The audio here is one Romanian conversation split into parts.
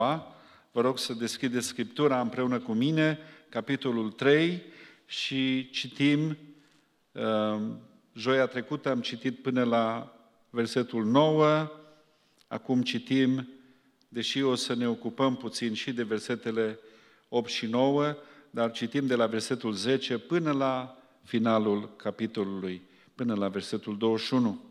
Vă rog să deschideți Scriptura împreună cu mine, capitolul 3, și citim. Joia trecută am citit până la versetul 9, acum citim, deși o să ne ocupăm puțin și de versetele 8 și 9, dar citim de la versetul 10 până la finalul capitolului, până la versetul 21.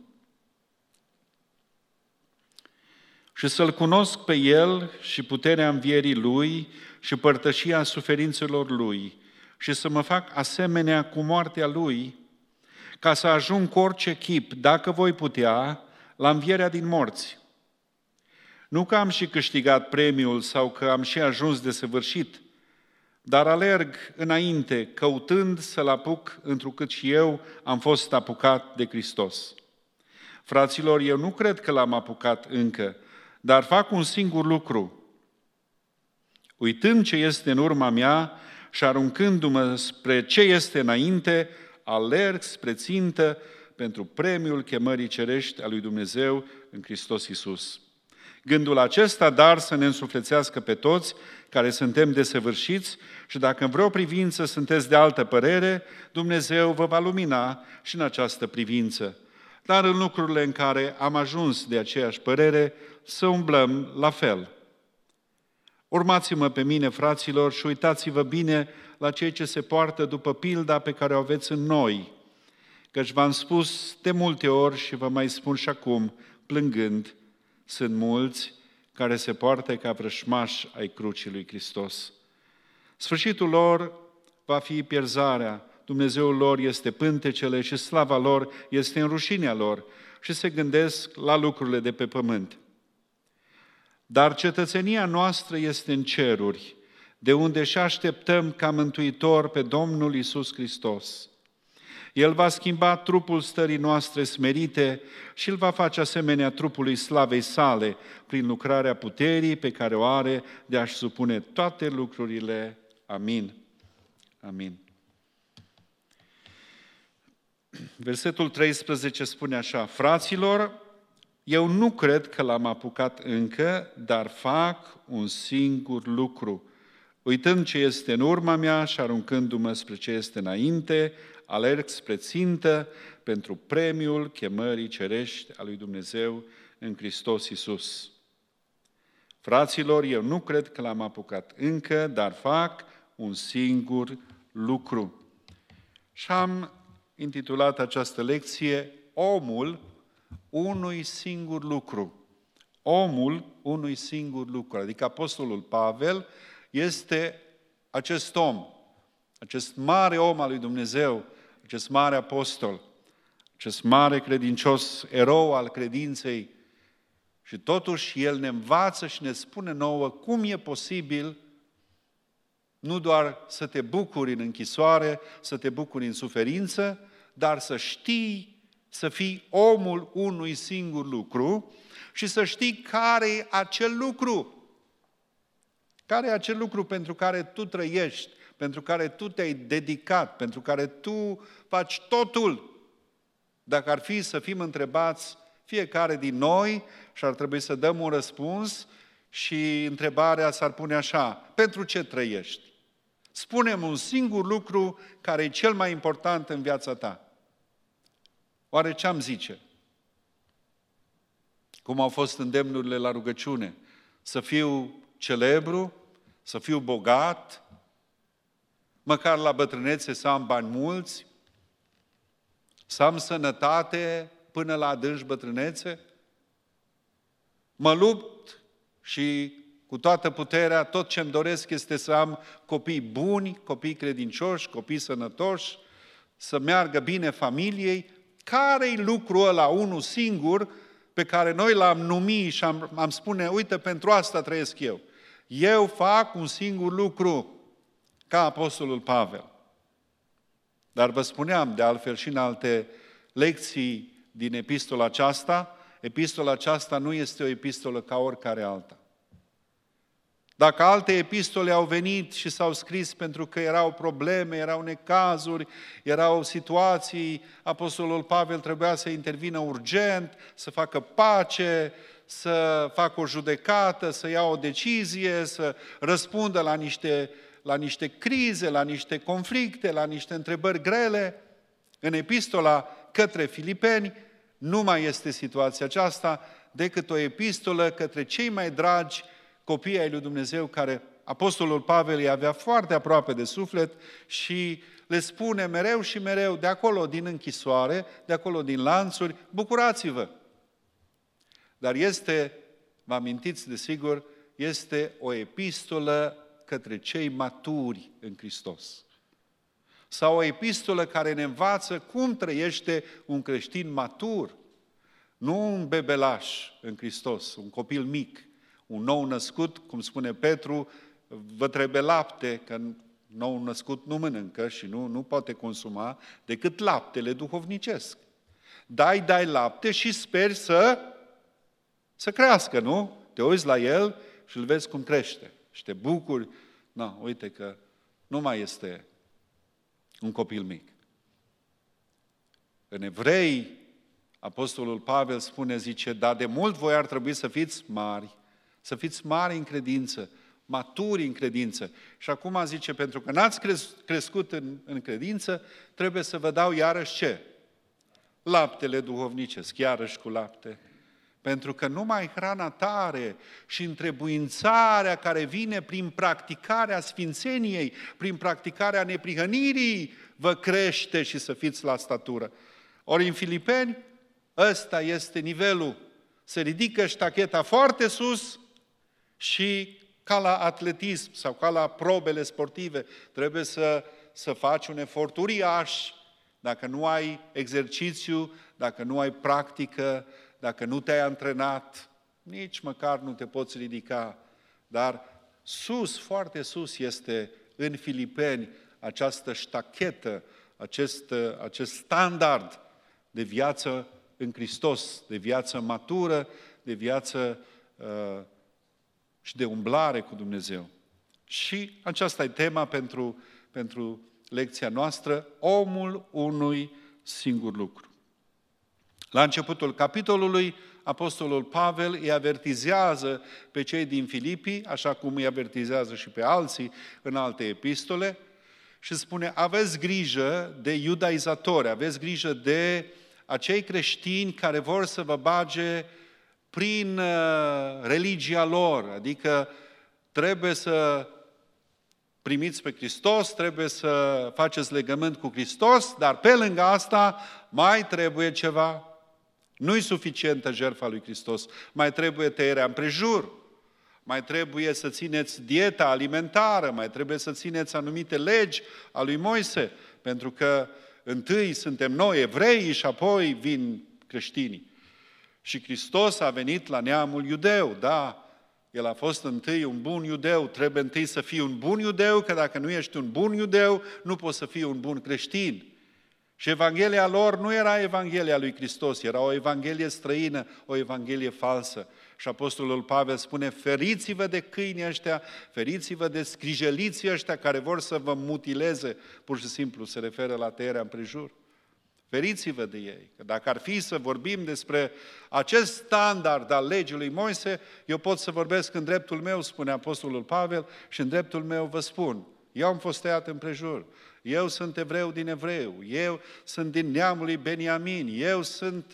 Și să-L cunosc pe El și puterea învierii Lui și părtășia suferințelor Lui și să mă fac asemenea cu moartea Lui, ca să ajung cu orice chip, dacă voi putea, la învierea din morți. Nu că am și câștigat premiul sau că am și ajuns de săvârșit, dar alerg înainte, căutând să-L apuc, întrucât și eu am fost apucat de Hristos. Fraților, eu nu cred că L-am apucat încă, dar fac un singur lucru. Uitând ce este în urma mea și aruncându-mă spre ce este înainte, alerg spre țintă pentru premiul chemării cerești a lui Dumnezeu în Hristos Iisus. Gândul acesta, dar, să ne însuflețească pe toți care suntem desăvârșiți și dacă în vreo privință sunteți de altă părere, Dumnezeu vă va lumina și în această privință. Dar în lucrurile în care am ajuns de aceeași părere, să umblăm la fel. Urmați-mă pe mine, fraților, și uitați-vă bine la cei ce se poartă după pilda pe care o aveți în noi, căci v-am spus de multe ori și vă mai spun și acum, plângând, sunt mulți care se poartă ca vrășmași ai crucii lui Hristos. Sfârșitul lor va fi pierzarea, Dumnezeul lor este pântecele și slava lor este în rușinea lor și se gândesc la lucrurile de pe pământ. Dar cetățenia noastră este în ceruri, de unde și așteptăm ca mântuitor pe Domnul Iisus Hristos. El va schimba trupul stării noastre smerite și îl va face asemenea trupului slavei sale, prin lucrarea puterii pe care o are de a-și supune toate lucrurile. Amin. Amin. Versetul 13 spune așa: Fraților, eu nu cred că L-am apucat încă, dar fac un singur lucru. Uitând ce este în urma mea și aruncându-mă spre ce este înainte, alerg spre țintă pentru premiul chemării cerești a lui Dumnezeu în Hristos Iisus. Fraților, eu nu cred că L-am apucat încă, dar fac un singur lucru. Și am intitulat această lecție Omul unui singur lucru. Omul unui singur lucru. Adică Apostolul Pavel este acest om, acest mare om al lui Dumnezeu, acest mare apostol, acest mare credincios, erou al credinței. Și totuși el ne învață și ne spune nouă cum e posibil nu doar să te bucuri în închisoare, să te bucuri în suferință, dar să știi să fii omul unui singur lucru și să știi care e acel lucru. Care e acel lucru pentru care tu trăiești, pentru care tu te-ai dedicat, pentru care tu faci totul. Dacă ar fi să fim întrebați fiecare din noi și ar trebui să dăm un răspuns și întrebarea s-ar pune așa: pentru ce trăiești? Spune-mi un singur lucru care e cel mai important în viața ta. Oare ce am zice? Cum au fost îndemnurile la rugăciune? Să fiu celebru, să fiu bogat, măcar la bătrânețe să am bani mulți, să am sănătate până la adânci bătrânețe? Mă lupt și cu toată puterea, tot ce-mi doresc este să am copii buni, copii credincioși, copii sănătoși, să meargă bine familiei. Care-i lucrul ăla, unul singur, pe care noi l-am numit și am spune, uite, pentru asta trăiesc eu. Eu fac un singur lucru, ca Apostolul Pavel. Dar vă spuneam, de altfel și în alte lecții din epistola aceasta nu este o epistolă ca oricare alta. Dacă alte epistole au venit și s-au scris pentru că erau probleme, erau necazuri, erau situații, Apostolul Pavel trebuia să intervină urgent, să facă pace, să facă o judecată, să ia o decizie, să răspundă la niște crize, la niște conflicte, la niște întrebări grele. În epistola către Filipeni nu mai este situația aceasta decât o epistolă către cei mai dragi copii ai lui Dumnezeu, care Apostolul Pavel îi avea foarte aproape de suflet și le spune mereu și mereu, de acolo din închisoare, de acolo din lanțuri, bucurați-vă! Dar este, vă amintiți desigur, este o epistolă către cei maturi în Hristos. Sau o epistolă care ne învață cum trăiește un creștin matur, nu un bebelaș în Hristos, un copil mic, un nou născut, cum spune Petru, vă trebuie lapte, că nou născut nu mănâncă și nu poate consuma decât laptele duhovnicesc. Dai lapte și speri să crească, nu? Te uiți la el și îl vezi cum crește și te bucuri. Uite că nu mai este un copil mic. În Evrei, Apostolul Pavel spune, zice, dar de mult voi ar trebui să fiți mari în credință, maturi în credință. Și acum zice, pentru că n-ați crescut în credință, trebuie să vă dau iarăși ce? Laptele duhovnicesc, iarăși cu lapte. Pentru că numai hrana tare și întrebuințarea care vine prin practicarea sfințeniei, prin practicarea neprihănirii, vă crește și să fiți la statură. Ori în Filipeni, ăsta este nivelul. Se ridică ștacheta foarte sus și ca la atletism sau ca la probele sportive, trebuie să faci un efort uriaș. Dacă nu ai exercițiu, dacă nu ai practică, dacă nu te-ai antrenat, nici măcar nu te poți ridica. Dar sus, foarte sus este în Filipeni această ștachetă, acest standard de viață în Hristos, de viață matură, de viață și de umblare cu Dumnezeu. Și aceasta e tema pentru lecția noastră, omul unui singur lucru. La începutul capitolului, Apostolul Pavel îi avertizează pe cei din Filipii, așa cum îi avertizează și pe alții în alte epistole, și spune, aveți grijă de iudaizatori, aveți grijă de acei creștini care vor să vă bage prin religia lor, adică trebuie să primiți pe Hristos, trebuie să faceți legământ cu Hristos, dar pe lângă asta mai trebuie ceva. Nu-i suficientă jertfa lui Hristos, mai trebuie tăierea împrejur, mai trebuie să țineți dieta alimentară, mai trebuie să țineți anumite legi a lui Moise, pentru că întâi suntem noi evrei și apoi vin creștinii. Și Hristos a venit la neamul iudeu, da, El a fost întâi un bun iudeu, trebuie întâi să fii un bun iudeu, că dacă nu ești un bun iudeu, nu poți să fii un bun creștin. Și Evanghelia lor nu era Evanghelia lui Hristos, era o Evanghelie străină, o Evanghelie falsă. Și Apostolul Pavel spune, feriți-vă de câinii ăștia, feriți-vă de scrijeliții ăștia care vor să vă mutileze, pur și simplu se referă la tăierea împrejur. Feriți-vă de ei, că dacă ar fi să vorbim despre acest standard al legii lui Moise, eu pot să vorbesc în dreptul meu, spune Apostolul Pavel, și în dreptul meu vă spun, eu am fost tăiat împrejur, eu sunt evreu din evreu, eu sunt din neamul lui Beniamin, eu sunt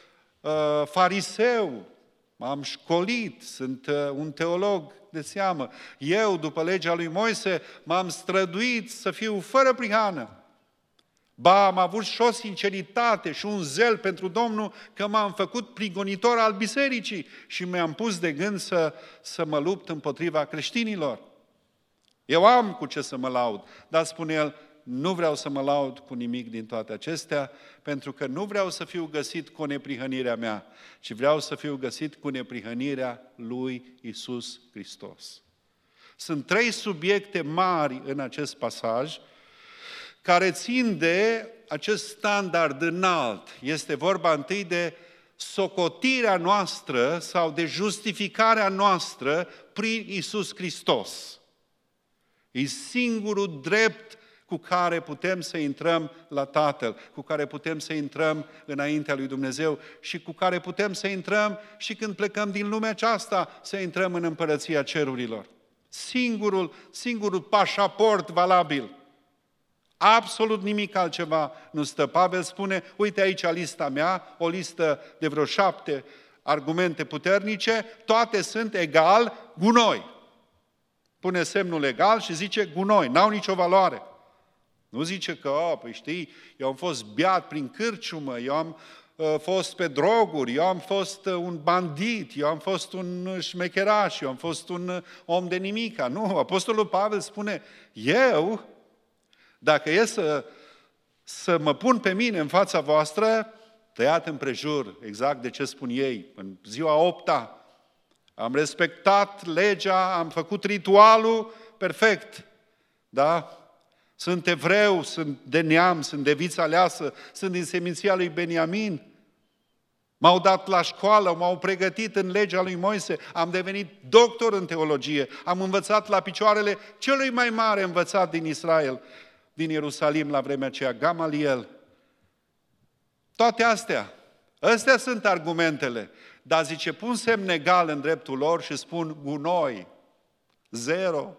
fariseu, m-am școlit, sunt un teolog de seamă, eu, după legea lui Moise, m-am străduit să fiu fără prihană. Ba, am avut și o sinceritate și un zel pentru Domnul că m-am făcut prigonitor al bisericii și mi-am pus de gând să mă lupt împotriva creștinilor. Eu am cu ce să mă laud, dar spune el, nu vreau să mă laud cu nimic din toate acestea, pentru că nu vreau să fiu găsit cu neprihănirea mea, ci vreau să fiu găsit cu neprihănirea lui Iisus Hristos. Sunt 3 subiecte mari în acest pasaj, care țin de acest standard înalt. Este vorba întâi de socotirea noastră sau de justificarea noastră prin Iisus Hristos. E singurul drept cu care putem să intrăm la Tatăl, cu care putem să intrăm înaintea lui Dumnezeu și cu care putem să intrăm și când plecăm din lumea aceasta, să intrăm în împărăția cerurilor. Singurul pașaport valabil. Absolut nimic altceva nu stă. Pavel spune, uite aici lista mea, o listă de vreo 7 argumente puternice, toate sunt egal gunoi. Pune semnul egal și zice gunoi, n-au nicio valoare. Nu zice că, păi știi, eu am fost beat prin cârciumă, eu am fost pe droguri, eu am fost un bandit, eu am fost un șmecheraș, eu am fost un om de nimica. Nu, Apostolul Pavel spune, eu, dacă e să mă pun pe mine în fața voastră, tăiat împrejur, exact de ce spun ei, în ziua 8-a, am respectat legea, am făcut ritualul perfect, da? Sunt evreu, sunt de neam, sunt de viță aleasă, sunt din seminția lui Beniamin. M-au dat la școală, m-au pregătit în legea lui Moise, am devenit doctor în teologie, am învățat la picioarele celui mai mare învățat din Israel, din Ierusalim la vremea aceea, Gamaliel. Toate astea sunt argumentele, dar zice, pun semn egal în dreptul lor și spun gunoi, zero.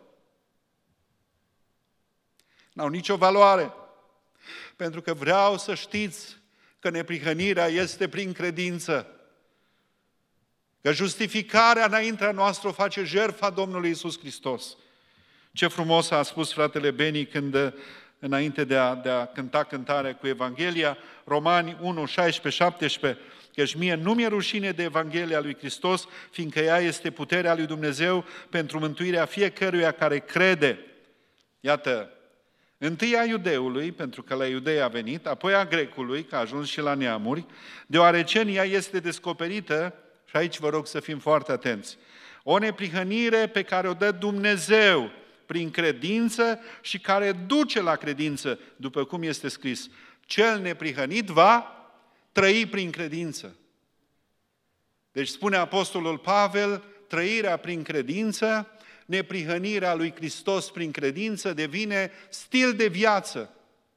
N-au nicio valoare, pentru că vreau să știți că neprihănirea este prin credință, că justificarea înaintea noastră o face jertfa Domnului Iisus Hristos. Ce frumos a spus fratele Beni când, înainte de a cânta cântarea cu Evanghelia, Romani 1, 16, 17, căci mie nu mi-e rușine de Evanghelia lui Hristos, fiindcă ea este puterea lui Dumnezeu pentru mântuirea fiecăruia care crede. Iată, întâi a iudeului, pentru că la iudei a venit, apoi a grecului, că a ajuns și la neamuri, deoarece în ea este descoperită, și aici vă rog să fim foarte atenți, o neprihănire pe care o dă Dumnezeu prin credință și care duce la credință, după cum este scris. Cel neprihănit va trăi prin credință. Deci spune Apostolul Pavel, trăirea prin credință, neprihănirea lui Hristos prin credință devine stil de viață,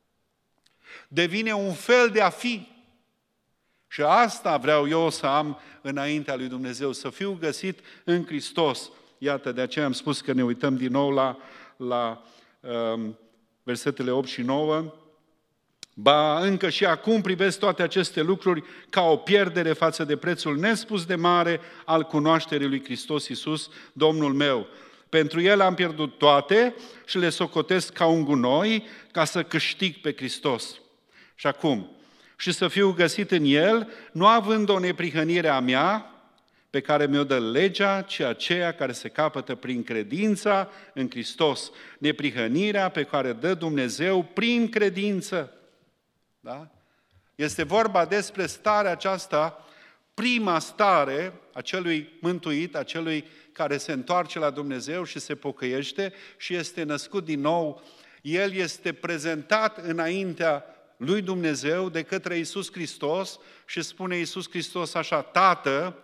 devine un fel de a fi. Și asta vreau eu să am înaintea lui Dumnezeu, să fiu găsit în Hristos. Iată, de aceea am spus că ne uităm din nou la versetele 8 și 9. Ba, încă și acum privesc toate aceste lucruri ca o pierdere față de prețul nespus de mare al cunoașterii lui Hristos Iisus, Domnul meu. Pentru El am pierdut toate și le socotesc ca un gunoi ca să câștig pe Hristos. Și acum, și să fiu găsit în El, nu având o neprihănire a mea, pe care mi-o dă legea, ci aceea care se capătă prin credința în Hristos. Neprihănirea pe care dă Dumnezeu prin credință. Da? Este vorba despre starea aceasta, prima stare a celui mântuit, a celui care se întoarce la Dumnezeu și se pocăiește și este născut din nou. El este prezentat înaintea lui Dumnezeu de către Iisus Hristos și spune Iisus Hristos așa, Tată,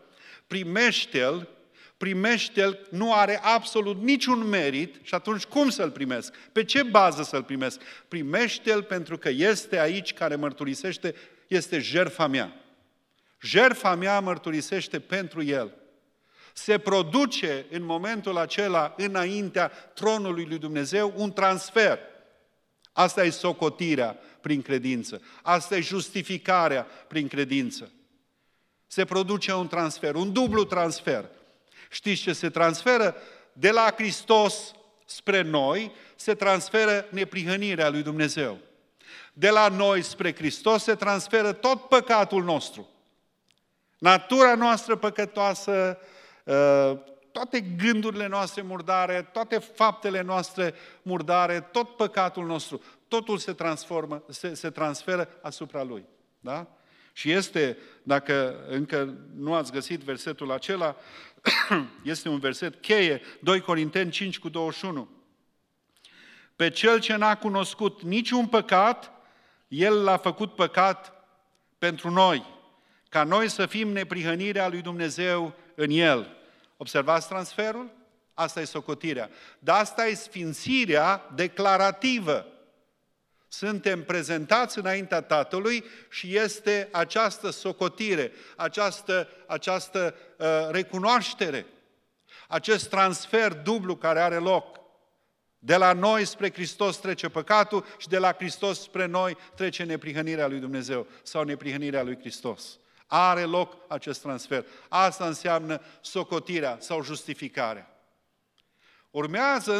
primește-L, nu are absolut niciun merit și atunci cum să-L primesc? Pe ce bază să-L primesc? Primește-L pentru că este aici care mărturisește, este jertfa mea. Jertfa mea mărturisește pentru El. Se produce în momentul acela, înaintea tronului lui Dumnezeu, un transfer. Asta e socotirea prin credință. Asta e justificarea prin credință. Se produce un transfer, un dublu transfer. Știți ce se transferă? De la Hristos spre noi se transferă neprihănirea lui Dumnezeu. De la noi spre Hristos se transferă tot păcatul nostru. Natura noastră păcătoasă, toate gândurile noastre murdare, toate faptele noastre murdare, tot păcatul nostru, totul se transferă asupra Lui. Da? Și este, dacă încă nu ați găsit versetul acela, este un verset cheie, 2 Corinteni 5 cu 21. Pe cel ce n-a cunoscut niciun păcat, El l-a făcut păcat pentru noi, ca noi să fim neprihănirea lui Dumnezeu în El. Observați transferul? Asta e socotirea. Dar asta e sfințirea declarativă. Suntem prezentați înaintea Tatălui și este această socotire, această recunoaștere, acest transfer dublu care are loc. De la noi spre Hristos trece păcatul și de la Hristos spre noi trece neprihănirea lui Dumnezeu sau neprihănirea lui Hristos. Are loc acest transfer. Asta înseamnă socotirea sau justificarea. Urmează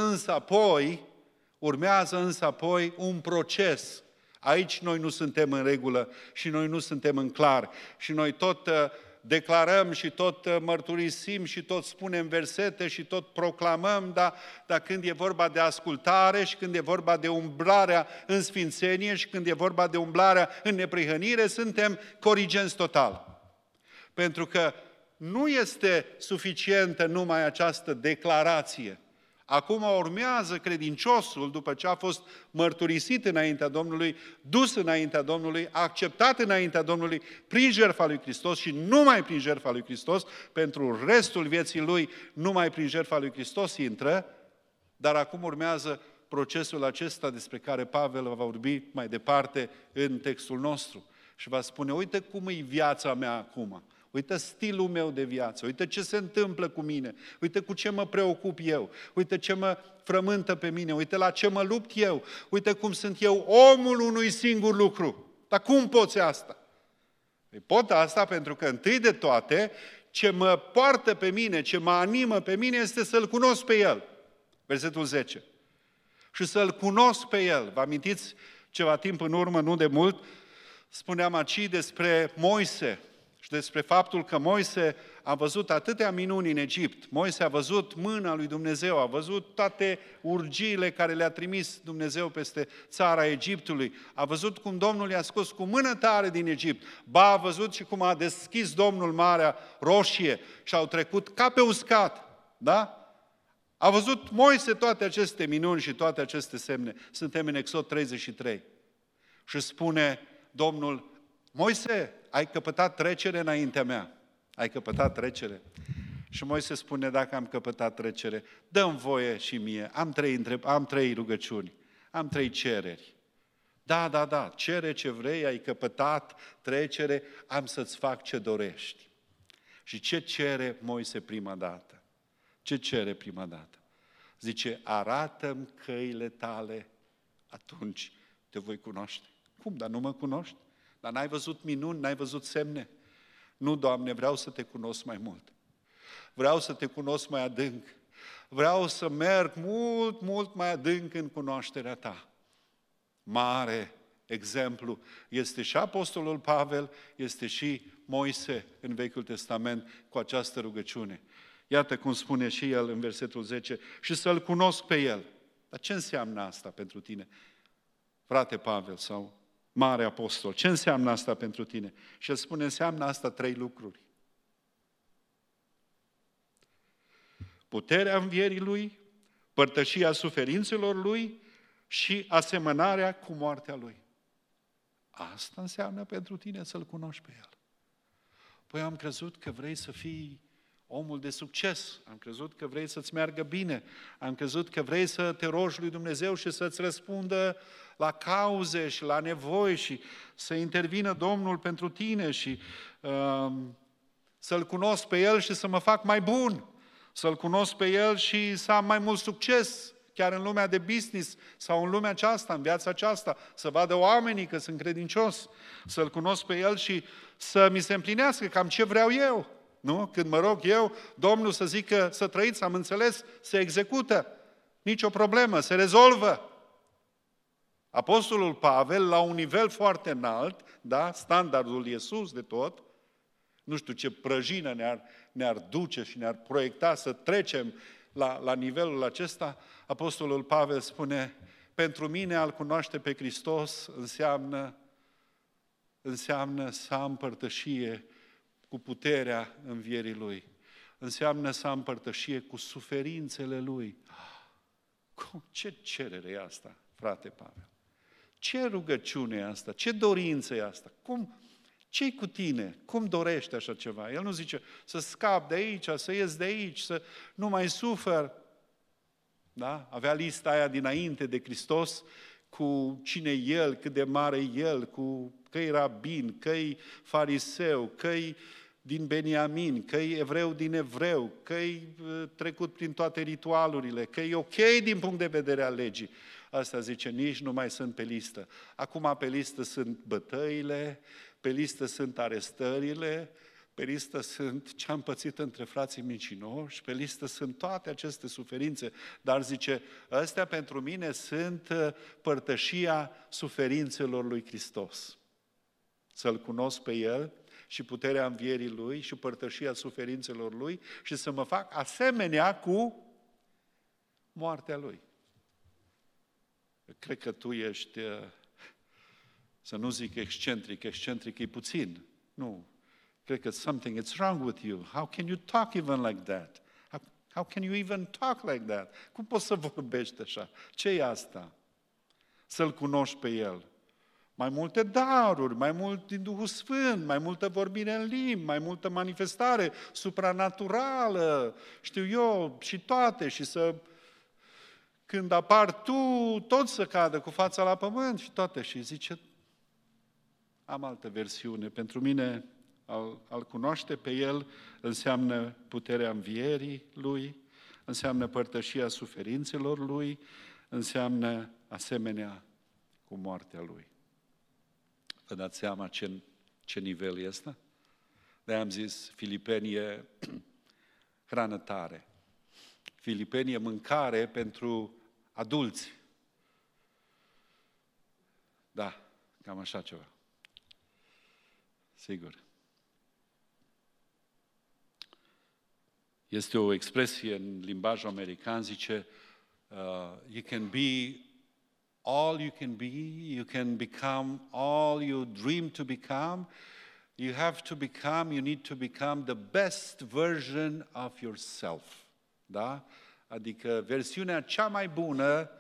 însă apoi un proces. Aici noi nu suntem în regulă și noi nu suntem în clar. Și noi tot declarăm și tot mărturisim și tot spunem versete și tot proclamăm, dar când e vorba de ascultare și când e vorba de umblarea în sfințenie și când e vorba de umblarea în neprihănire, suntem corigenți total. Pentru că nu este suficientă numai această declarație. Acum urmează credinciosul, după ce a fost mărturisit înaintea Domnului, dus înaintea Domnului, acceptat înaintea Domnului prin jertfa lui Hristos și numai prin jertfa lui Hristos, pentru restul vieții lui, numai prin jertfa lui Hristos intră, dar acum urmează procesul acesta despre care Pavel va vorbi mai departe în textul nostru. Și va spune, uite cum e viața mea acum. Uite stilul meu de viață, uite ce se întâmplă cu mine, uite cu ce mă preocup eu, uite ce mă frământă pe mine, uite la ce mă lupt eu, uite cum sunt eu omul unui singur lucru. Dar cum poți asta? Păi pot asta pentru că întâi de toate, ce mă poartă pe mine, ce mă animă pe mine este să-L cunosc pe El. Versetul 10. Și să-L cunosc pe El. Vă amintiți ceva timp în urmă, nu de mult, spuneam aici despre Moise, și despre faptul că Moise a văzut atâtea minuni în Egipt. Moise a văzut mâna lui Dumnezeu, a văzut toate urgiile care le-a trimis Dumnezeu peste țara Egiptului. A văzut cum Domnul i-a scos cu mână tare din Egipt. Ba, a văzut și cum a deschis Domnul Marea Roșie și au trecut ca pe uscat. Da? A văzut Moise toate aceste minuni și toate aceste semne. Suntem în Exod 33. Și spune Domnul, Moise, ai căpătat trecere înaintea mea. Ai căpătat trecere. Și Moise spune, dacă am căpătat trecere, dă-mi voie și mie. Am trei rugăciuni, am 3 cereri. Da, cere ce vrei, ai căpătat trecere, am să-ți fac ce dorești. Și ce cere Moise prima dată? Ce cere prima dată? Zice, arată-mi căile tale, atunci te voi cunoaște. Cum, dar nu mă cunoști? Dar n-ai văzut minuni, n-ai văzut semne? Nu, Doamne, vreau să te cunosc mai mult. Vreau să te cunosc mai adânc. Vreau să merg mult mai adânc în cunoașterea ta. Mare exemplu este și Apostolul Pavel, este și Moise în Vechiul Testament cu această rugăciune. Iată cum spune și el în versetul 10, și să-L cunosc pe El. Dar ce înseamnă asta pentru tine, frate Pavel sau mare apostol? Ce înseamnă asta pentru tine? Și el spune, înseamnă asta 3 lucruri. Puterea învierii Lui, părtășia suferințelor Lui și asemănarea cu moartea Lui. Asta înseamnă pentru tine să-L cunoști pe El. Păi am crezut că vrei să fii omul de succes, am crezut că vrei să-ți meargă bine, am crezut că vrei să te rogi lui Dumnezeu și să-ți răspundă la cauze și la nevoi și să intervină Domnul pentru tine și să-L cunosc pe El și să mă fac mai bun, să-L cunosc pe El și să am mai mult succes, chiar în lumea de business sau în lumea aceasta, în viața aceasta, să vadă oamenii că sunt credincios, să-L cunosc pe El și să mi se împlinească cam ce vreau eu. Nu? Când mă rog eu, Domnul să zică să trăiți, am înțeles, se execută. Nicio problemă, se rezolvă. Apostolul Pavel, la un nivel foarte înalt, da, standardul e sus de tot, nu știu ce prăjină ne-ar duce și ne-ar proiecta să trecem la nivelul acesta, Apostolul Pavel spune, pentru mine a-L cunoaște pe Hristos înseamnă să am părtășie cu puterea învierii Lui. Înseamnă să am părtășie cu suferințele Lui. Ce cerere e asta, frate Pavel? Ce rugăciune e asta? Ce dorință e asta? Ce-i cu tine? Cum dorești așa ceva? El nu zice să scap de aici, să ies de aici, să nu mai sufăr. Da? Avea lista aia dinainte de Hristos, cu cine e El, cât de mare e El, cu că-i rabin, că-i fariseu, că-i din Beniamin, că-i evreu din evreu, că-i trecut prin toate ritualurile, că-i ok din punct de vedere al legii. Asta zice, nici nu mai sunt pe listă. Acum pe listă sunt bătăile, pe listă sunt arestările, pe listă sunt ce am pățit între frații mincinoși, pe listă sunt toate aceste suferințe. Dar zice, astea pentru mine sunt părtășia suferințelor lui Hristos. Să-L cunosc pe El și puterea învierii Lui și părtășia suferințelor Lui și să mă fac asemenea cu moartea Lui. Cred că tu ești, să nu zic excentric e puțin. Nu. Cred că it's wrong with you. How can you talk even like that? How can you even talk like that? Cum poți să vorbești așa? Ce e asta? Să-L cunoști pe El. Mai multe daruri, mai mult din Duhul Sfânt, mai multă vorbire în limbi, mai multă manifestare supranaturală, știu eu, și toate, și să, când apar tu, tot să cadă cu fața la pământ și toate. Și zice, am altă versiune. Pentru mine, al cunoaște pe El înseamnă puterea învierii Lui, înseamnă părtășia suferințelor Lui, înseamnă asemenea cu moartea Lui. Vă dați seama ce nivel este? De-aia am zis, Filipeni e hrană tare. Filipeni e mâncare pentru adulți. Da, cam așa ceva. Sigur. Este o expresie în limbajul american, zice, you can be all you can be, you can become all you dream to become, you need to become the best version of yourself. Da? Adică versiunea cea mai bună,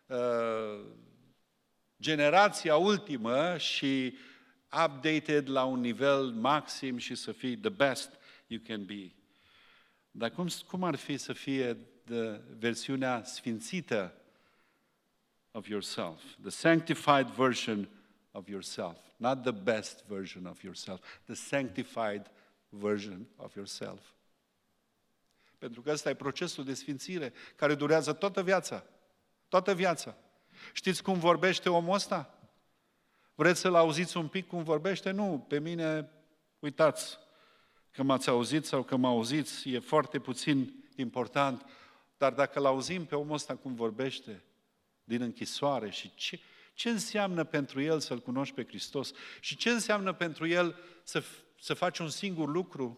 generația ultimă și updated la un nivel maxim și să fii the best you can be. Dar cum ar fi să fie versiunea sfințită of yourself, the sanctified version of yourself, not the best version of yourself, the sanctified version of yourself. Pentru că ăsta e procesul de sfințire care durează toată viața. Toată viața. Știți cum vorbește omul ăsta? Vreți să-l auziți un pic cum vorbește? Nu, pe mine, uitați, că m-ați auzit sau că mă auziți, e foarte puțin important, dar dacă l-auzim pe omul ăsta cum vorbește, din închisoare și ce înseamnă pentru el să-L cunoști pe Hristos și ce înseamnă pentru el să faci un singur lucru.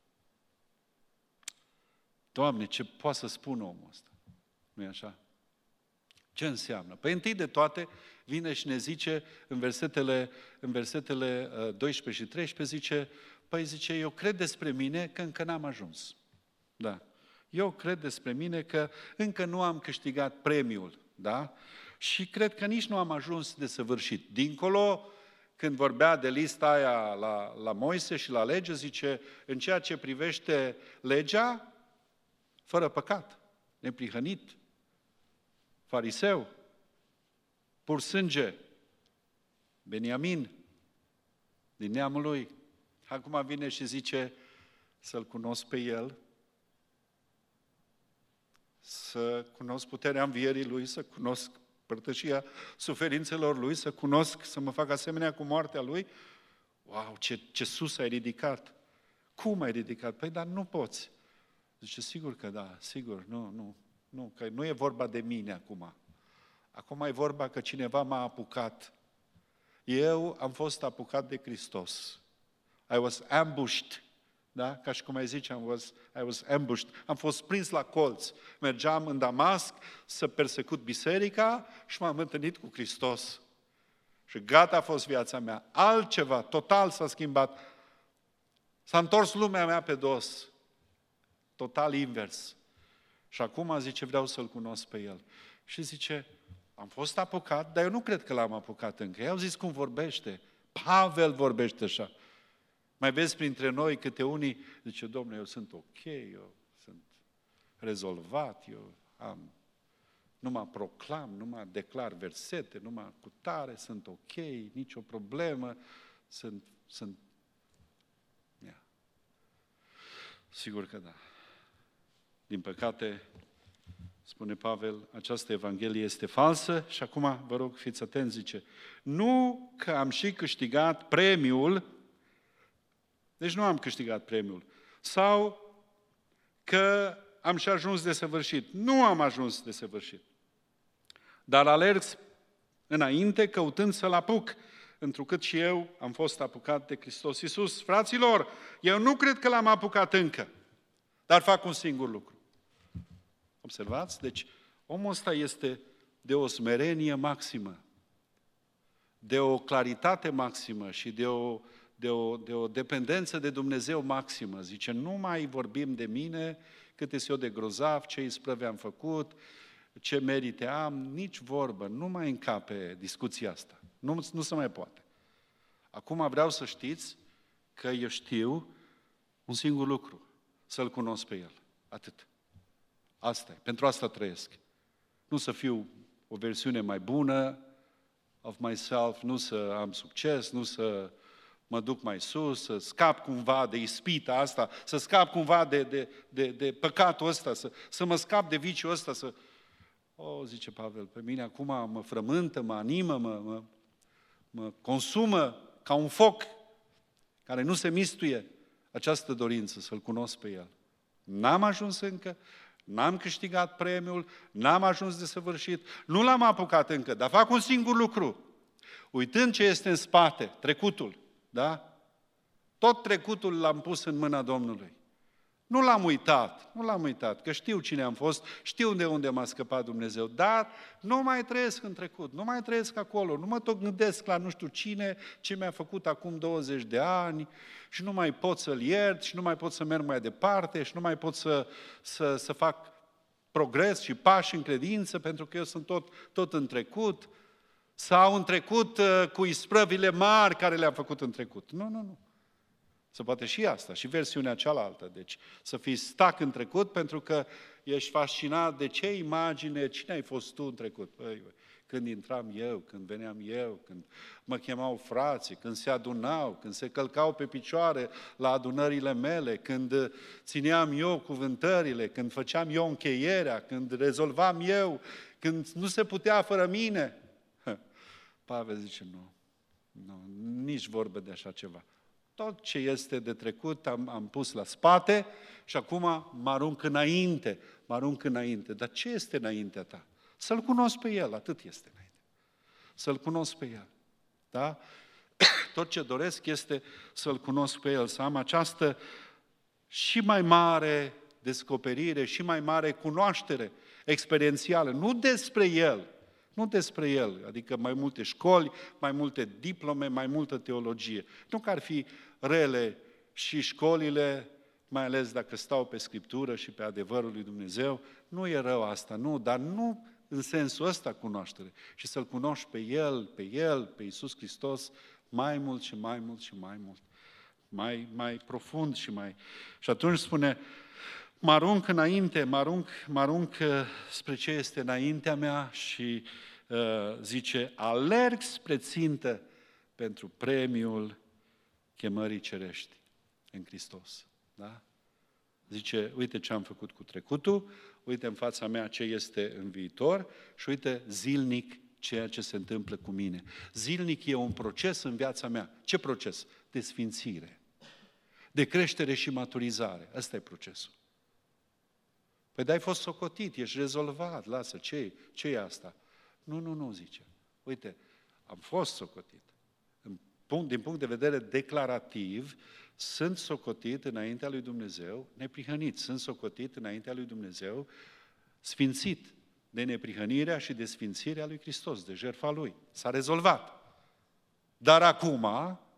Doamne, ce poate să spună omul ăsta? Nu e așa? Ce înseamnă? Păi întâi de toate vine și ne zice în versetele 12 și 13, zice, eu cred despre mine că încă n-am ajuns. Da. Eu cred despre mine că încă nu am câștigat premiul. Da? Și cred că nici nu am ajuns desăvârșit. Dincolo, când vorbea de lista aia la Moise și la lege, zice, în ceea ce privește legea, fără păcat, neprihănit, fariseu, pur sânge, Beniamin, din neamul lui. Acum vine și zice să-L cunosc pe El, să cunosc puterea învierii Lui, să cunosc părtășia suferințelor Lui, să cunosc, să mă fac asemenea cu moartea Lui. Wow, ce sus ai ridicat! Cum ai ridicat? Păi, dar nu poți. Zice, sigur că da, sigur, nu, că nu e vorba de mine acum. Acum e vorba că cineva m-a apucat. Eu am fost apucat de Hristos. I was ambushed. Da? Ca și cum ai zice, I was ambushed. Am fost prins la colț. Mergeam în Damasc să persecut biserica și m-am întâlnit cu Hristos. Și gata a fost viața mea. Altceva, total s-a schimbat. S-a întors lumea mea pe dos. Total invers. Și acum zice, vreau să-L cunosc pe El. Și zice, am fost apucat, dar eu nu cred că l-am apucat încă. I-au zis cum vorbește. Pavel vorbește așa. Mai vezi printre noi câte unii, zice, Domnule, eu sunt ok, eu sunt rezolvat, eu am nu mă proclam, nu mă declar versete, nu mă cutare, sunt ok, nicio problemă, sunt... Yeah. Sigur că da. Din păcate, spune Pavel, această Evanghelie este falsă și acum, vă rog, fiți atenți, zice, nu că am și câștigat premiul, deci nu am câștigat premiul, sau că am și ajuns desăvârșit. Nu am ajuns desăvârșit. Dar alerg înainte căutând să-L apuc, întrucât și eu am fost apucat de Hristos Iisus. Fraților, eu nu cred că L-am apucat încă, dar fac un singur lucru. Observați? Deci, omul ăsta este de o smerenie maximă, de o claritate maximă și de o dependență de Dumnezeu maximă. Zice, nu mai vorbim de mine, cât este eu de grozav, ce isprăve am făcut, ce merite am, nici vorbă, nu mai încape discuția asta. Nu se mai poate. Acum vreau să știți că eu știu un singur lucru, să-L cunosc pe El. Atât. Asta e. Pentru asta trăiesc. Nu să fiu o versiune mai bună of myself, nu să am succes, nu să mă duc mai sus, să scap cumva de ispita asta, să scap cumva de păcatul ăsta, să mă scap de viciul ăsta, zice Pavel, pe mine acum mă frământă, mă animă, mă consumă ca un foc care nu se mistuie această dorință să-L cunosc pe El. N-am ajuns încă, n-am câștigat premiul, n-am ajuns desăvârșit, nu L-am apucat încă, dar fac un singur lucru. Uitând ce este în spate, trecutul, da? Tot trecutul l-am pus în mâna Domnului. Nu l-am uitat, că știu cine am fost, știu de unde m-a scăpat Dumnezeu, dar nu mai trăiesc în trecut, nu mai trăiesc acolo, nu mă tot gândesc la nu știu cine, ce mi-a făcut acum 20 de ani și nu mai pot să-l iert și nu mai pot să merg mai departe și nu mai pot să fac progres și pași în credință pentru că eu sunt tot în trecut sau în trecut cu isprăvile mari care le-am făcut în trecut. Nu. Se poate și asta, și versiunea cealaltă. Deci să fii stac în trecut pentru că ești fascinat de ce imagine, cine ai fost tu în trecut. Când intram eu, când veneam eu, când mă chemau frații, când se adunau, când se călcau pe picioare la adunările mele, când țineam eu cuvântările, când făceam eu încheierea, când rezolvam eu, când nu se putea fără mine. Pavel zice, nu, nici vorbă de așa ceva. Tot ce este de trecut am pus la spate și acum mă arunc înainte. Dar ce este înaintea ta? Să-L cunosc pe El, atât este înainte. Să-L cunosc pe El. Da? Tot ce doresc este să-L cunosc pe El, să am această și mai mare descoperire, și mai mare cunoaștere experiențială, nu despre El, adică mai multe școli, mai multe diplome, mai multă teologie. Nu că ar fi rele și școlile, mai ales dacă stau pe Scriptură și pe adevărul lui Dumnezeu, nu e rău asta, nu, dar nu în sensul ăsta cunoaștere. Și să-L cunoști pe El, pe Iisus Hristos, mai mult și mai mult și mai mult. Mai profund și mai... Și atunci spune, mă arunc înainte, mă arunc spre ce este înaintea mea și zice, alerg spre țintă pentru premiul chemării cerești în Hristos. Da? Zice, uite ce am făcut cu trecutul, uite în fața mea ce este în viitor și uite zilnic ceea ce se întâmplă cu mine. Zilnic e un proces în viața mea. Ce proces? De sfințire, de creștere și maturizare. Ăsta e procesul. Păi de-ai fost socotit, ești rezolvat, lasă, ce e asta? Nu, zice. Uite, am fost socotit. Din punct de vedere declarativ, sunt socotit înaintea lui Dumnezeu, neprihănit, sunt socotit înaintea lui Dumnezeu, sfințit de neprihănirea și de sfințirea lui Hristos, de jertfa Lui. S-a rezolvat. Dar acum,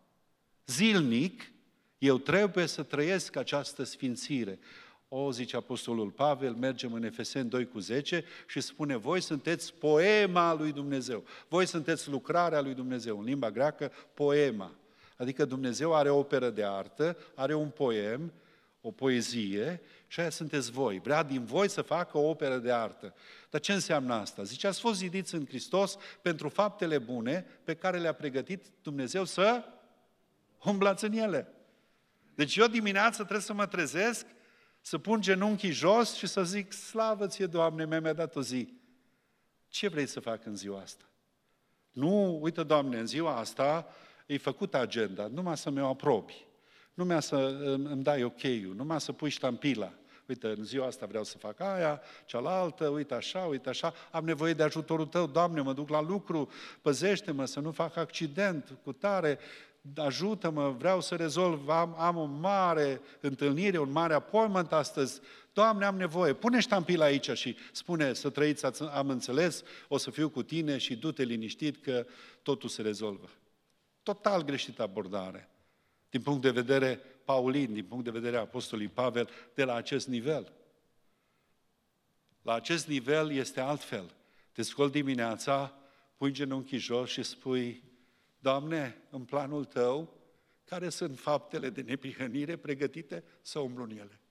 zilnic, eu trebuie să trăiesc această sfințire. Zice Apostolul Pavel, mergem în Efeseni 2:10 și spune, voi sunteți poema lui Dumnezeu. Voi sunteți lucrarea lui Dumnezeu. În limba greacă, poema. Adică Dumnezeu are o operă de artă, are un poem, o poezie și aia sunteți voi. Vrea din voi să facă o operă de artă. Dar ce înseamnă asta? Zice, ați fost zidiți în Hristos pentru faptele bune pe care le-a pregătit Dumnezeu să umblați în ele. Deci eu dimineața trebuie să mă trezesc, să pun genunchii jos și să zic, slavă ție, Doamne, mi-a dat o zi. Ce vrei să fac în ziua asta? Nu, uite, Doamne, în ziua asta e făcută agenda, numai să mi-o aprobi, numai să îmi dai ok-ul, numai să pui ștampila. Uite, în ziua asta vreau să fac aia, cealaltă, uite așa, am nevoie de ajutorul Tău, Doamne, mă duc la lucru, păzește-mă să nu fac accident cu tare, ajută-mă, vreau să rezolv, am o mare întâlnire, un mare appointment astăzi, Doamne, am nevoie, pune ștampila aici și spune să trăiți, am înțeles, o să fiu cu tine și du-te liniștit că totul se rezolvă. Total greșită abordare, din punct de vedere Paulin, din punct de vedere Apostolului Pavel, de la acest nivel. La acest nivel este altfel. Te scoli dimineața, pui genunchii jos și spui, Doamne, în planul Tău, care sunt faptele de neprihănire pregătite să umblu în ele?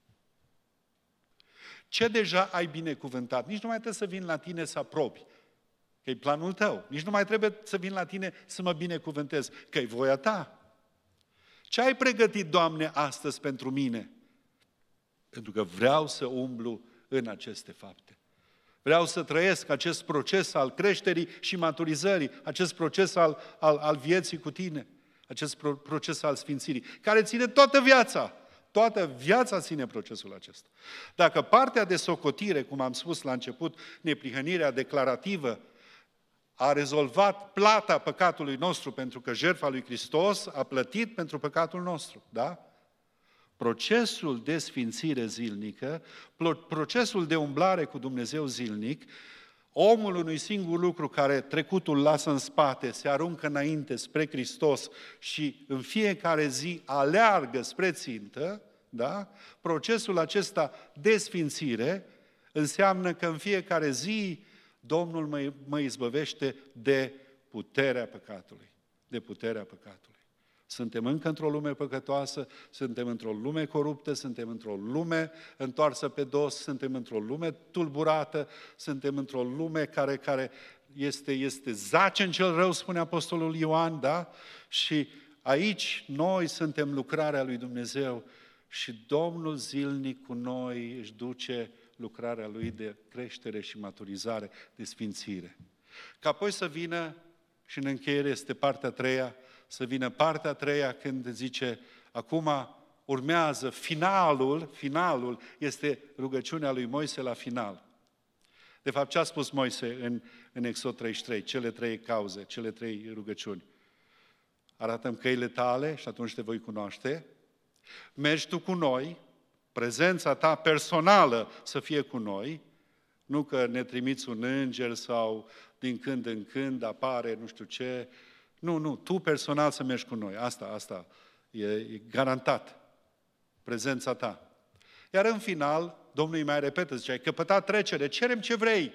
Ce deja ai binecuvântat? Nici nu mai trebuie să vin la tine să aprobi, că e planul Tău. Nici nu mai trebuie să vin la tine să mă binecuvântez, că e voia Ta. Ce ai pregătit, Doamne, astăzi pentru mine? Pentru că vreau să umblu în aceste fapte. Vreau să trăiesc acest proces al creșterii și maturizării, acest proces al vieții cu tine, acest proces al sfințirii, care ține toată viața. Toată viața ține procesul acesta. Dacă partea de socotire, cum am spus la început, neprihănirea declarativă, a rezolvat plata păcatului nostru, pentru că jertfa lui Hristos a plătit pentru păcatul nostru, da? Procesul de sfințire zilnică, procesul de umblare cu Dumnezeu zilnic, omul unui singur lucru care trecutul lasă în spate, se aruncă înainte spre Hristos și în fiecare zi aleargă spre țintă, da? Procesul acesta de sfințire înseamnă că în fiecare zi Domnul mă izbăvește de puterea păcatului. De puterea păcatului. Suntem încă într-o lume păcătoasă, suntem într-o lume coruptă, suntem într-o lume întoarsă pe dos, suntem într-o lume tulburată, suntem într-o lume care este zace în cel rău, spune Apostolul Ioan, da? Și aici noi suntem lucrarea lui Dumnezeu și Domnul zilnic cu noi își duce lucrarea Lui de creștere și maturizare, de sfințire. Ca apoi să vină, și în încheiere este partea a treia, să vină partea a treia când zice, acum urmează finalul este rugăciunea lui Moise la final. De fapt, ce a spus Moise în Exod 33? Cele trei cauze, cele trei rugăciuni. Arată-mi căile tale și atunci te voi cunoaște. Mergi tu cu noi, prezența ta personală să fie cu noi, nu că ne trimiți un înger sau din când în când apare nu știu ce. Nu, tu personal să mergi cu noi. Asta e garantat. Prezența ta. Iar în final, Domnul îi mai repetă, zice, ai căpătat trecere, cerem ce vrei.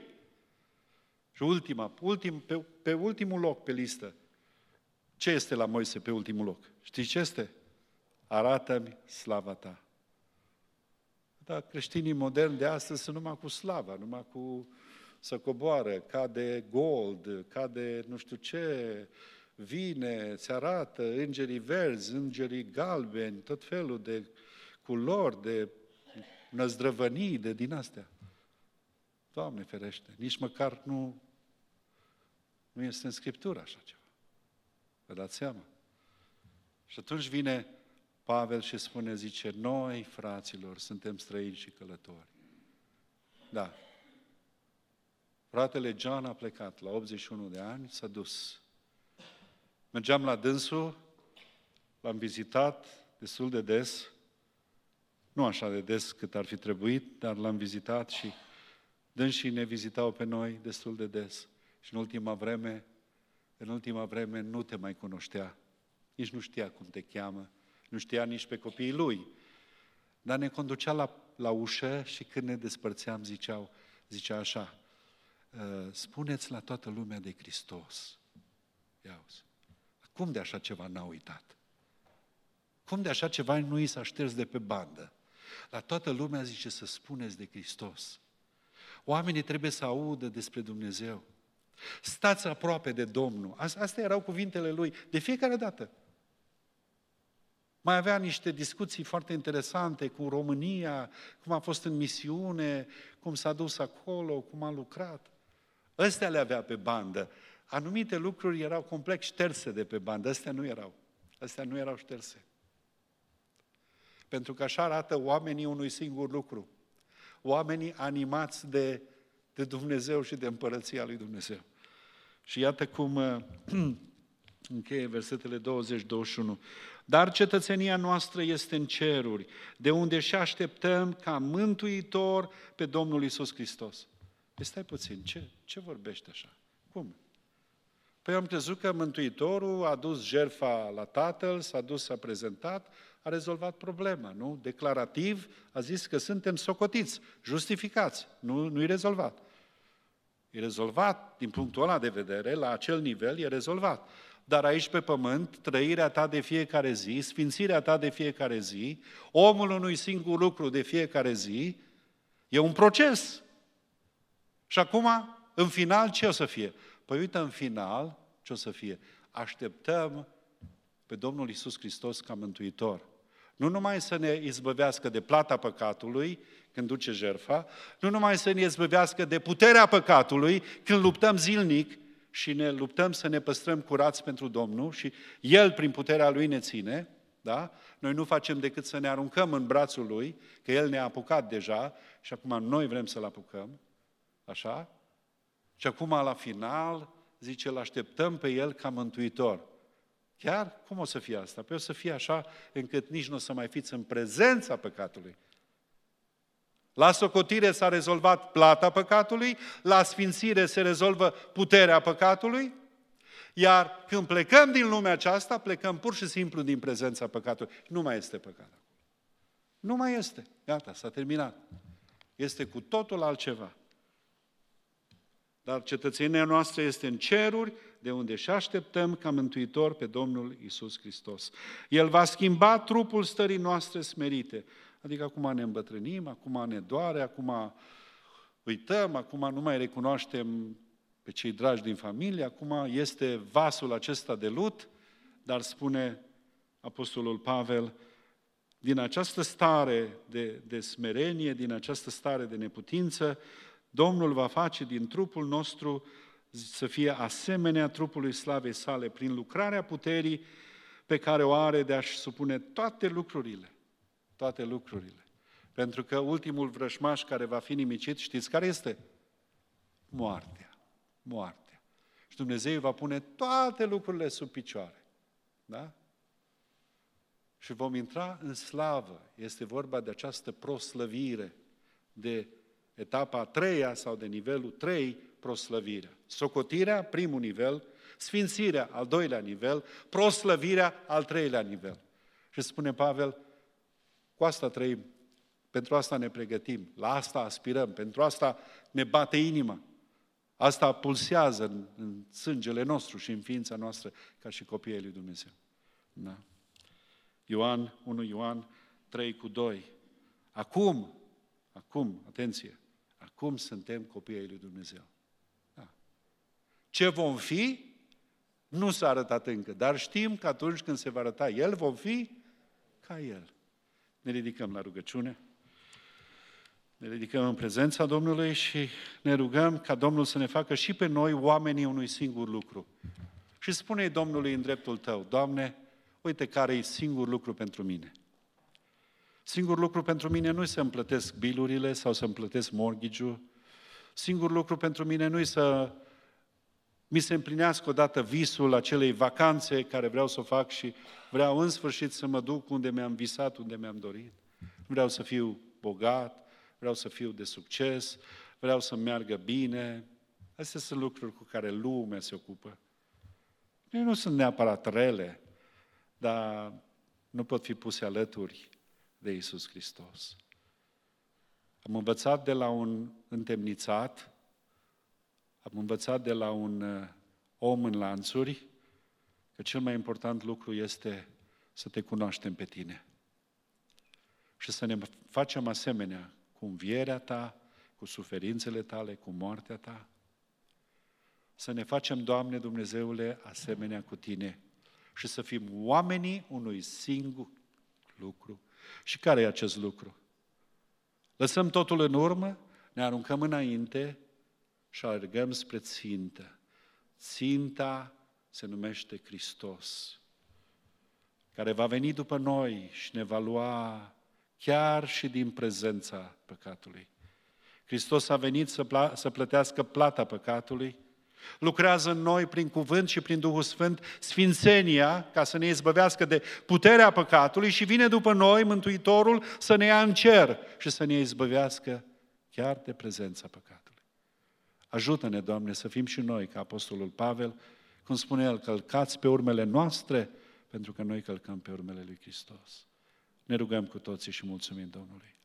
Și pe ultimul loc pe listă, ce este la Moise pe ultimul loc? Știi ce este? Arată-mi slava ta. Dar creștinii moderni de astăzi sunt numai cu slava, numai cu să coboară, cade gold, cade nu știu ce, vine, îți arată îngerii verzi, îngerii galbeni, tot felul de culori, de năzdrăvănii, de din astea. Doamne ferește, nici măcar nu este în Scriptură așa ceva. Vă dați seama? Și atunci vine Pavel și spune, zice, noi, fraților, suntem străini și călători. Da. Fratele John a plecat la 81 de ani, s-a dus. Mergeam la dânsul, l-am vizitat destul de des, nu așa de des cât ar fi trebuit, dar l-am vizitat și dânsii ne vizitau pe noi destul de des. Și în ultima vreme nu te mai cunoștea, nici nu știa cum te cheamă, nu știa nici pe copiii lui. Dar ne conducea la ușă și când ne despărțeam zicea așa, spuneți la toată lumea de Hristos. Ia-uzi. Cum de așa ceva n-a uitat? Cum de așa ceva nu i s-a șters de pe bandă? La toată lumea zice să spuneți de Hristos. Oamenii trebuie să audă despre Dumnezeu. Stați aproape de Domnul. Astea erau cuvintele lui de fiecare dată. Mai avea niște discuții foarte interesante cu România, cum a fost în misiune, cum s-a dus acolo, cum a lucrat. Ăstea le avea pe bandă. Anumite lucruri erau complet șterse de pe bandă, astea nu erau. Astea nu erau șterse. Pentru că așa arată oamenii unui singur lucru. Oamenii animați de Dumnezeu și de împărăția lui Dumnezeu. Și iată cum încheie versetele 20-21. Dar cetățenia noastră este în ceruri, de unde și așteptăm ca mântuitor pe Domnul Iisus Hristos. Păi stai puțin, ce vorbești așa? Cum? Păi am crezut că Mântuitorul a dus jertfa la Tatăl, s-a dus, s-a prezentat, a rezolvat problema, nu? Declarativ a zis că suntem socotiți, justificați. Nu-i rezolvat. E rezolvat, din punctul ăla de vedere, la acel nivel e rezolvat. Dar aici pe pământ, trăirea ta de fiecare zi, sfințirea ta de fiecare zi, omul unui singur lucru de fiecare zi, e un proces. Și acum, în final, ce o să fie? Păi uite, în final, ce o să fie? Așteptăm pe Domnul Iisus Hristos ca mântuitor. Nu numai să ne izbăvească de plata păcatului, când duce jertfa, nu numai să ne izbăvească de puterea păcatului, când luptăm zilnic și ne luptăm să ne păstrăm curați pentru Domnul și El, prin puterea Lui, ne ține, da? Noi nu facem decât să ne aruncăm în brațul Lui, că El ne-a apucat deja și acum noi vrem să-L apucăm, așa? Și acum, la final, zice, îl așteptăm pe El ca mântuitor. Chiar? Cum o să fie asta? Păi o să fie așa încât nici nu o să mai fiți în prezența păcatului. La socotire s-a rezolvat plata păcatului, la sfințire se rezolvă puterea păcatului, iar când plecăm din lumea aceasta, plecăm pur și simplu din prezența păcatului. Nu mai este păcat acolo. Nu mai este. Gata, s-a terminat. Este cu totul altceva. Dar cetățenia noastră este în ceruri, de unde și așteptăm ca mântuitor pe Domnul Iisus Hristos. El va schimba trupul stării noastre smerite. Adică acum ne îmbătrânim, acum ne doare, acum uităm, acum nu mai recunoaștem pe cei dragi din familie, acum este vasul acesta de lut, dar spune Apostolul Pavel, din această stare de smerenie, din această stare de neputință, Domnul va face din trupul nostru să fie asemenea trupului slavei sale, prin lucrarea puterii pe care o are de a-și supune toate lucrurile. Toate lucrurile. Pentru că ultimul vrășmaș care va fi nimicit, știți care este? Moartea. Moartea. Și Dumnezeu va pune toate lucrurile sub picioare. Da? Și vom intra în slavă. Este vorba de această proslăvire, de etapa a treia sau de nivelul 3, proslăvirea. Socotirea, primul nivel, sfințirea, al doilea nivel, proslăvirea, al treilea nivel. Și spune Pavel, cu asta trăim, pentru asta ne pregătim, la asta aspirăm, pentru asta ne bate inima. Asta pulsează în sângele nostru și în ființa noastră ca și copiii lui Dumnezeu. Da? 1 Ioan 3:2. Acum, atenție, acum suntem copiii lui Dumnezeu. Da. Ce vom fi? Nu s-a arătat încă, dar știm că atunci când se va arăta El, vom fi ca El. Ne ridicăm la rugăciune, ne ridicăm în prezența Domnului și ne rugăm ca Domnul să ne facă și pe noi oamenii unui singur lucru. Și spune-i Domnului în dreptul tău, Doamne, uite care e singur lucru pentru mine. Singur lucru pentru mine nu-i să-mi plătesc bilurile sau să-mi plătesc mortgage-ul. Singur lucru pentru mine nu-i să mi se împlinească odată visul acelei vacanțe care vreau să o fac și vreau în sfârșit să mă duc unde mi-am visat, unde mi-am dorit. Vreau să fiu bogat, vreau să fiu de succes, vreau să meargă bine. Astea sunt lucruri cu care lumea se ocupă. Nu sunt neapărat rele, dar nu pot fi puse alături de Iisus Hristos. Am învățat de la un întemnițat, am învățat de la un om în lanțuri că cel mai important lucru este să te cunoaștem pe tine. și să ne facem asemenea cu învierea ta, cu suferințele tale, cu moartea ta. Să ne facem, Doamne Dumnezeule, asemenea cu tine și să fim oamenii unui singur lucru. Și care e acest lucru? Lăsăm totul în urmă, ne aruncăm înainte și alergăm spre țintă. Ținta se numește Hristos, care va veni după noi și ne va lua chiar și din prezența păcatului. Hristos a venit să plătească plata păcatului, lucrează în noi prin cuvânt și prin Duhul Sfânt sfințenia ca să ne izbăvească de puterea păcatului și vine după noi Mântuitorul să ne ia în cer și să ne izbăvească chiar de prezența păcatului. Ajută-ne, Doamne, să fim și noi ca Apostolul Pavel, cum spune el, călcați pe urmele noastre, pentru că noi călcăm pe urmele lui Hristos. Ne rugăm cu toții și mulțumim Domnului.